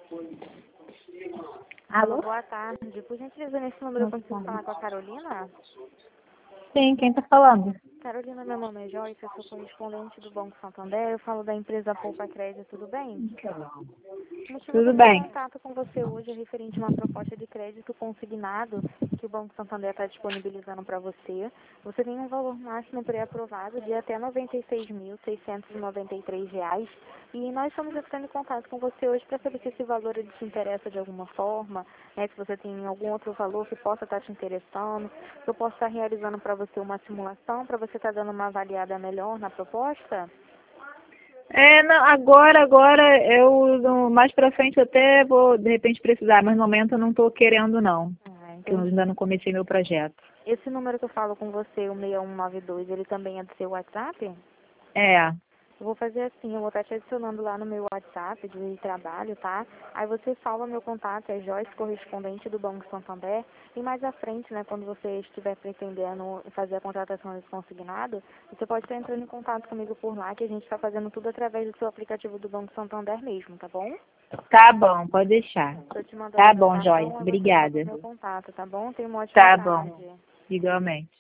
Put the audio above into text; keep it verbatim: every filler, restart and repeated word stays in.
Alô? Boa tarde. Por gentileza, nesse número eu consigo falar com a Carolina? Sim, quem tá falando? Carolina, meu nome é Joyce, eu sou correspondente do Banco Santander, eu falo da empresa Poupa Crédito, tudo bem? O motivo do Tudo meu bem. contato com você hoje é referente a uma proposta de crédito consignado que o Banco Santander está disponibilizando para você. Você tem um valor máximo pré-aprovado de até noventa e seis mil, seiscentos e noventa e três reais e nós estamos entrando em contato com você hoje para saber se esse valor ele te interessa de alguma forma, né, se você tem algum outro valor que possa estar te interessando, que eu possa estar realizando para você uma simulação, para você estar dando uma avaliada melhor na proposta. É, não, agora, agora, eu, no- mais pra frente eu até vou, de repente, precisar, mas no momento eu não tô querendo, não. Ah, Que eu entendi. ainda não comecei meu projeto. Esse número que eu falo com você, o seis um nove dois, ele também é do seu WhatsApp? É, Eu vou fazer assim, eu vou estar te adicionando lá no meu WhatsApp de trabalho, tá? Aí você salva meu contato, é Joyce, correspondente do Banco Santander. E mais à frente, né, quando você estiver pretendendo fazer a contratação desse consignado, você pode estar entrando em contato comigo por lá, que a gente está fazendo tudo através do seu aplicativo do Banco Santander mesmo, tá bom? tá bom, pode deixar. Estou te mandando Tá meu bom, Joyce, cartão, aí você salva obrigada. meu contato, tá bom? Tenha uma ótima Tá bom, tarde. igualmente.